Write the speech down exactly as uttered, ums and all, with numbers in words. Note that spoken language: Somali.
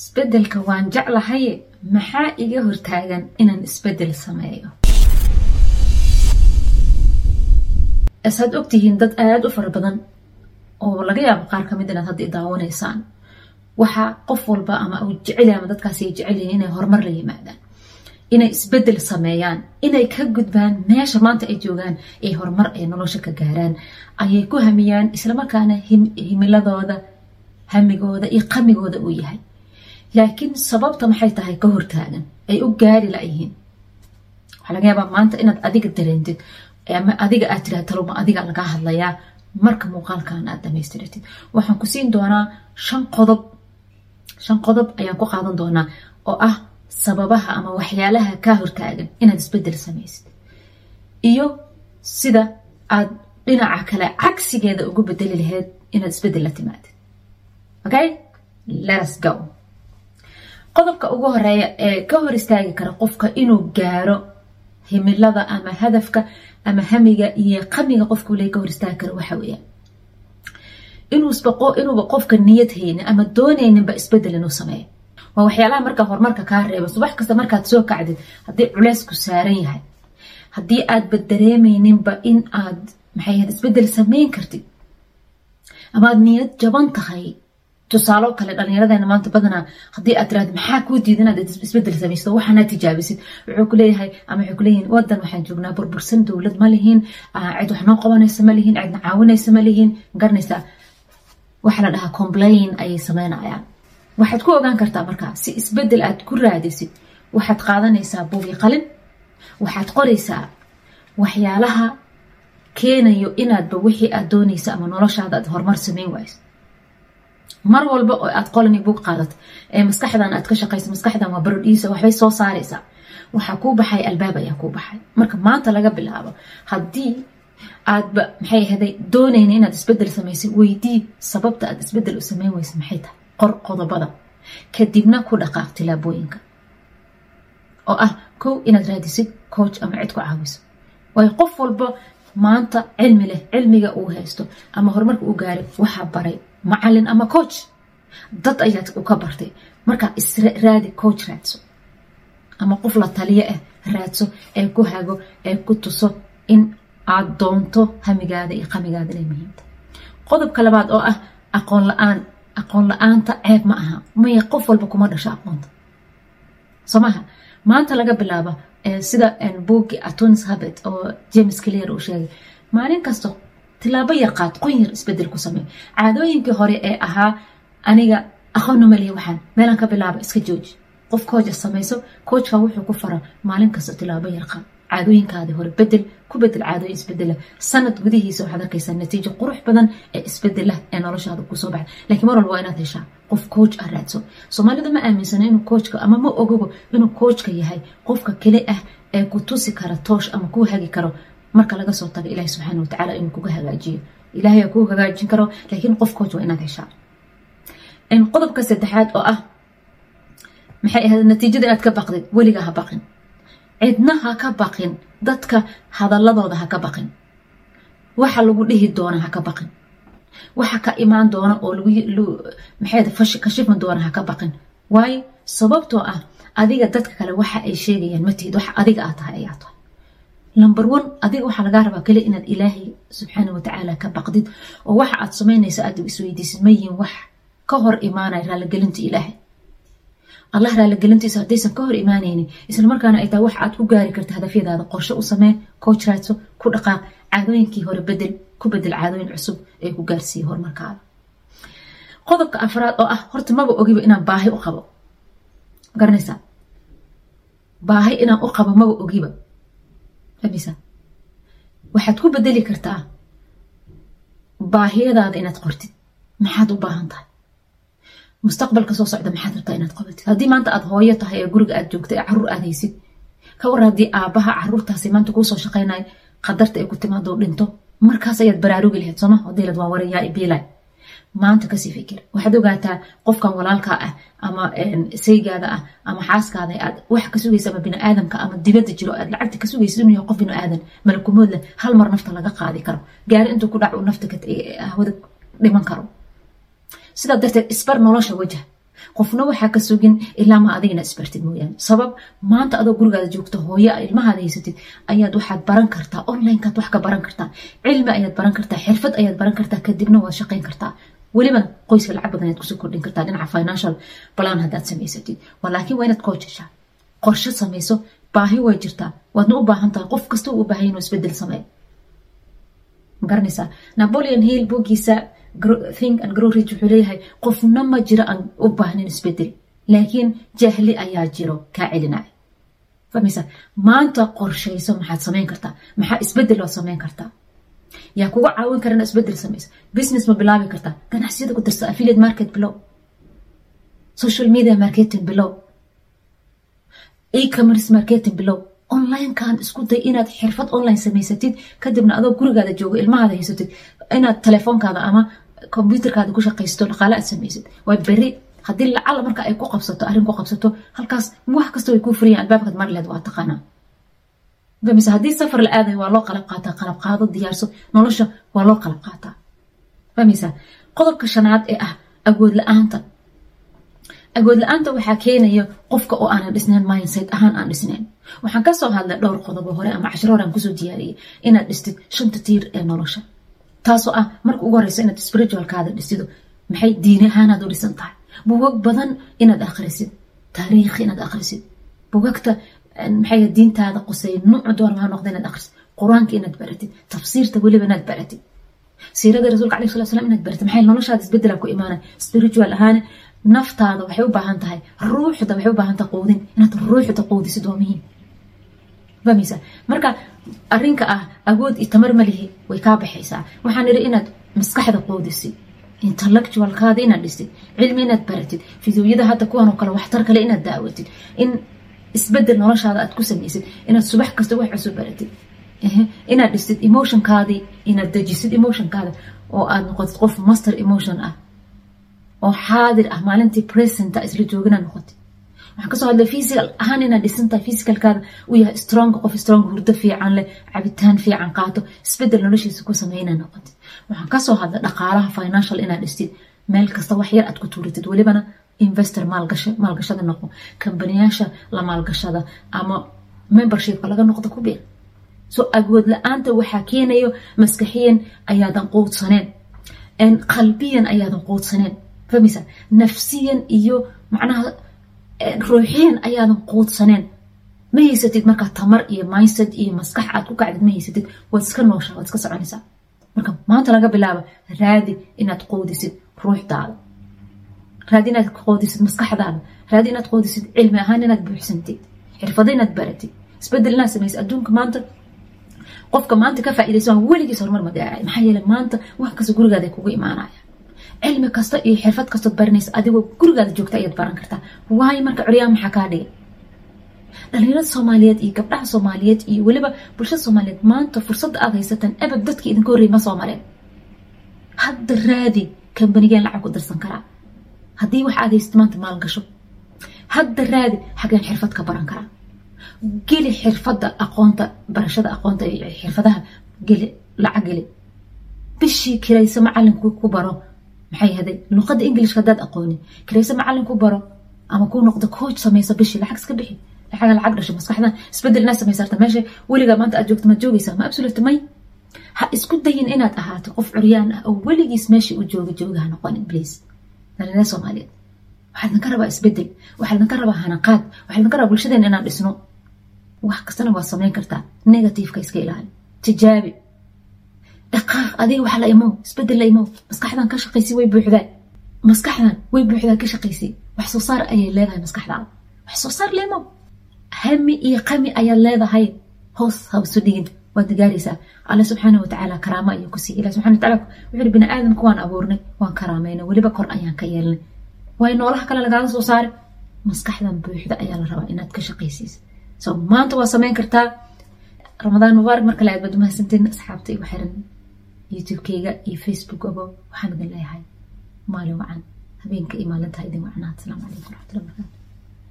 isbedelka waan jeclahay maxaa iga hortaagan inaan isbedel sameeyo. asaad ogtihiin dad aad u fara badan oo laga yaabo qaar kamid inaad hadda daawaneysaan waxa qof walba ama uu jecel yahay ama dadkaasi ay jecel yihiin inay horumar la yimaadaan, inay isbedel sameeyaan, inay ka gudbaan meesha maanta ay joogaan ee horumar ay nolosha ka gaaraan ayay ku hamiyaan, isla markaana himiladooda hamigooda iyo qamigooda uu yahay. laakiin sababta maxay tahay ka hortaagan ay u gaari laayihiin? waxa laga yaabaa maanta inaad adiga dareentid ama adiga aad tiraahdo taluma adiga laga hadlayaa. marka muuqaalkan aad dhameystirtid waxaan ku siin doonaa shan qodob shan qodob ayaan ku qaadan doonaa oo ah sababaha ama waxyaalaha ka hortaagan inaad isbedel sameysid iyo sida aad dhinaca kale cagsigeeda ugu bedeli lahayd inaad isbedel la timaadid. okay, let us go. qodobka ugu horeeya ee ka hor istaagi kara qofka inuu gaaro himilada ama hadafka ama hamiga iyo qamiga qofku leeyahay ka hor istaagi kara waxa weeyaan inuu isbaqo inuu qofka niyad haynin ama doonaynin ba isbedel inuu sameeyo. waa waxyaalaha marka horumarka ka reebo subax kasta markaad soo kacdid hadii culeys ku saaran yahay, hadii aad badareemaynin ba in aad maxay ahayd isbedel sameyn kartid ama aad niyad jaban tahay. tusaalo kale dhalinyaradeena maanta badanaa hadii aad tiraahdo maxaa ku diidan inaad isbedel sameysto waxaana tijaabisid wuxuu ku leeyahay ama wuxuu ku leeyahay wadan waxaan joognaa burbursan, dawlad ma lihiin, cid wax noo qabanaysa ma lihiin, cid caawinaysa ma lihiin. garanaysa waxa la dhahaa complain ayay sameynayaan. waxaad ku ogaan kartaa markaa si isbedel aad ku raadisid waxaad qaadanaysaa buug iyo qalin, waxaad qoraysaa waxyaalaha keenayo inaadba wixii aad doonaysa ama noloshaada aad horumar sameyn wayso. mar walba oo aad qolani buug qaadad ee maskaxdan aad ka shaqeyso, maskaxdan waa barodhiisa waxbay soo saaraysaa, waxa ku baxay albaab ayaa ku baxay. marka maanta laga bilaabo hadii aad ba maxay ahaday doonayna inaad isbedel sameysid weydii sababta aad isbedel u sameyn wayso maxay tahay. qor qodobada kadibna ku dhaqaaq tilaabooyinka oo ah kow inaad raadisid coach ama cid ku caawiso. way qof walba maanta cilmi leh, cilmiga uu haysto ama horumarka uu gaaray waxa baray macallin ama coach, dad ayaad u ka bartay. marka israadi coach raadso ama qof la taliye ah raadso ee ku hago ee ku tuso in aad doonto hamigaada iyo qamigaada inay muhiim tahay. qodobka labaad oo ah aqoon la'aan. aqoon la'aanta ceeb ma aha, maya qof walba kuma dhasho aqoonta somaha. maanta laga bilaabo sida buugii Atomic Habits oo James Clear uu sheegay maalin kasto tilaabo yar qaad, qoyn yar isbedel ku samee. caadooyinkii hore ee ahaa aniga aqoon ma leeyahay waxaan meelan ka bilaabo iska jooji. qof coach sameyso, coachka wuxuu ku fara maalin kasto tilaabo yar qaad. caadooyinkaadii hore bedel ku bedel caadooyin isbedel. sanad gudihiisa waxaad arkaysaa natiijo qurux badan ee isbedel ee noloshaada ku soo baxay. laakiin mar walba inaad heshaa qof coach ah raadso. Soomaalida ma aaminsana inuu coachka ama ma ogogo inuu coachka yahay qofka kale ah ee ku tusi kara toosh ama ku hagi karo marka laga soo tago Ilaahay subhanahu wa ta'ala inuu kuga hagaajiyo. Ilaahay ku hagaajin karo, laakiin qof coach waa inaad heshaa. in qodobka saddexaad oo ah maxay ahayd natiijada aad ka baqdid weliga ha baqin. cidna ha ka baqin, dadka hadaladooda ha ka baqin, waxa lagu dhihi doona ha ka baqin, waxa ka imaan doona oo lagu maxay fash ka shifman doona ha ka baqin. way sababtoo ah adiga dadka kale waxa ay sheegayaan ma tiid waxa adiga aad tahay ayaa tahay. number one adiga waxa laga rabaa kale inaad Ilaahay subhanahu wa ta'ala ka baqdid oo waxa aad sameynayso aad isweydiisid ma yihiin wax ka hor imaanay raali gelinta Ilaahay. Allah raali gelintiisa hadaysan ka hor imaanaynin isla markaana ay tahay wax aad ku gaari karto hadafyadaada. qorshe u samee, coach raadso, ku dhaqaaq, caadooyinkii hore bedel ku bedel caadooyin cusub ee ku gaarsiiyo horumarkaada. qodobka afraad oo ah horta maba ogiba inaan baahi u qabo. garanaysa baahi inaan u qabo maba ogiba. fahmaysa waxaad ku bedeli kartaa baahiyadaada inaad qortid maxaad u baahan tahay mustaqbalka soo socda maxaad rabtaa inaad qabatid. haddii maanta aad hooyo tahay ee guriga aad joogto ee caruur aad haysid ka war haddii aabaha caruurtaasi maanta kuu soo shaqeynay qadarta ay ku timaado dhinto markaas ayaad baraarugi lahayd sooma. hadiilad waa warayaa ibiilay maanta kasii fikir. waxaad ogaataa qofkan walaalka ah ama saygaada ah ama xaaskaada aad wax ka sugaysa ama bini aadamka ama dibadda jiro aad lacagta ka sugaysid inuu yahay qof bini aadan malakumood leh hal mar nafta laga qaadi karo, gaari intuu ku dhaco nafta ka hawada dhiman karo. sida darteed isbar nolosha wajah qofna waxa ka sugin ilaa ma adigna isbartid mooyaan sabab maanta adoo gurigaada joogto hooyo ilmahaada haysatid ayaad waxaad baran kartaa online kaad wax ka baran kartaa cilmi ayaad baran kartaa xirfad ayaad baran kartaa kadibna waad shaqayn kartaa waliba qoyska lacag badan ayaad ku soo kordhin kartaa dhinaca financial plan hadaad samaysatid walaakiin waa inaad coachesha qorshe samayso baahi way jirtaa waadna u baahan tahay qof kasta uu u baahan inuu isbedel sameeyo garanaysaa Napoleon Hill buugiisa Think and Grow Rich wuxuu leeyahay qofna ma jira aan u baahnayn isbedel laakiin jahli ayaa jiro ka celinay famisa maanta qorshayso maxaad sameyn kartaa maxaa isbedel loo sameyn kartaa yaa kugu caawin karana isbedel samayso business ma bilaabi kartaa ganacsiyada ku darsa affiliate market below social media marketing below e-commerce marketing below online kan isku day inaad xirfad online samaysatid kadibna adoo gurigaada joogo ilmahaada haysatid inaad telefoonkaada ama computerkaada ku shaqaysto dhaqaale aad samaysid way bari hadii lacala marka ay ku qabsato arrin ku qabsato halkaas wax kasta way ku furiyaan albaabka marleed waa taqaana famisa hadii safar la aaday waa loo qalab qaataa qalab qaado diyaarso nolosha waa loo qalab qaataa famisa qodobka shanaad ee ah awood la'aanta awood la'aanta waxa keenayo qofka oo aan dhisnayn mindset ahaan aan dhisnayn waxaan ka soo hadlay dhowr qodob hore ama casharo hore aan ku soo diyaariyay inaad dhistid shanta tiir ee nolosha taasoo ah marka ugu horeysa inaad spiritual kaada dhistido maxay diin ahaan aad u dhisan tahay buugag badan inaad akhrisid taariikh inaad akhrisid buugagta maxay diintaada qosay nooc door ma noqdo inaad akhrisid quraanka inaad baratid tafsiirta waliba inaad baratid siirada rasuulka kaleey sallallahu alayhi wasallam inaad baratid maxay noloshaada isbedel ku iimaanay spiritual ahaan naftaada waxay u baahan tahay ruuxda waxay u baahan tahay qoodin inaad ruuxda qoodisid waa muhiim famisa marka arrinka ah awood iyo tamar ma lihi way ka baxaysaa waxaan iri inaad maskaxda qoodisid intellectual kaada inaad dhisid cilmi inaad baratid fiidiyada hadda kuwan oo kale waxtar kale inaad daawatid in isbedel noloshaada aad ku samaysid inaad subax kasta wax cusub baratid eh inaad dhisid emotion kaadi inaad dajisid emotion kaada oo aad noqotid qof master emotion ah oo xaadir ah maalintii present ah isla joogana noqotid waxaan ka soo hadlay physical ahaan inaad dhisantahay physical kaada uu yahay strong qof strong hurdo fiican leh cabitaan fiican qaato isbedel noloshiisa ku sameeyna noqotid waxaan ka soo hadlay dhaqaalaha financial inaad dhistid meel kasta wax yar aad ku tuuritid walibana investor maalgashi maalgashada noqo kambaniyasha la maalgashada ama membership laga noqdo ku biir soo awood la'aanta waxa keenayo maskaxiyan ayaadan quudsaneen en qalbiyan ayaadan quudsaneen famisa nafsiyan iyo macnaha ruuxiyan ayaadan quudsaneen ma haysatid marka tamar iyo mindset iyo maskax aad ku kacdid ma haysatid waad iska nooshaa waad iska soconaysaa marka maanta laga bilaabo raadi inaad quudisid ruuxdaada raadi inaad quudisid maskaxdaada raadi inaad quudisid cilmi ahaan inaad buuxsantid xirfado inaad baratid isbedel inaad samaysid adduunka maanta qofka maanta ka faa'iideysan weligiis horumar ma gaaraya maxaa yeelay maanta wax kasta gurigaada kugu imaanaya cilmi kasta iyo xirfad kasta baranaysa adigoo gurigaada joogta ayaad baran kartaa waay marka curyaan maxaa ka dhigay dhalinyarada Soomaaliyeed iyo gabdhaha Soomaaliyeed iyo waliba bulshada Soomaaliyeed maanta fursad aad haysataan abad dadka idin ka horeeyay ma Soomaaliyeed hadda raadi kambaniyeen lacag ku darsan karaa hadii wax aad haysato maanta maal gasho hadda raadi xageen xirfad ka baran karaa geli xirfada aqoonta barashada aqoonta iyo xirfadaha geli lacag geli bishii kiraysa macalinku ku baro maxay haday luqada English hadaad aqooni kiraysa macalinku baro ama ku noqdo coach sameeysa bishii lacag iska bixi lacag lacag dhashay maskaxda isbedel naas sameysarta meesha waliga maanta aad joogto ma joogaysaa ma absolute may ha isku dayin inaad ahaato qof curyaan ah oo waligiis meesha u jooga joogaha noqonin please dalina Soomaaliyeed waxaan ka rabaa isbedel waxaan ka rabaa hanaqaad waxaan ka rabaa bulshadeena inaan dhisno wax kastana waa sameyn kartaa negative ka iska ilaali tijaabi dhaqaaq adiga waxa la imo isbedel la imo maskaxdan ka shaqeysay way buuxdaa maskaxdan way buuxdaa ka shaqeysay wax soo saar ayay leedahay maskaxdaada wax soo saar leemo hami iyo qami ayaa leedahay hoos hoos dhigid waa digaarisa Allah subhanahu wa ta'ala karaama iyo ku sii Allah subhanahu wa ta'ala wuxuu bini aadamku waan abuurnay waan karaameynay waliba kor ayaan ka yeelnay way noolaha kale laga soo saar maskaxdan buuxda ayaa la rabaa inaad ka shaqeysiis soo maanta waa sameyn kartaa Ramadan Mubarak marka la aad mahadsantiin asxaabtay igu xiran YouTube-kayga iyo Facebook-aba waxaan idin leeyahay maalin wacan habeenka iyo maalinta idin wacnaad. Assalaamu calaykum waraxmatullaahi wabarakaatuh.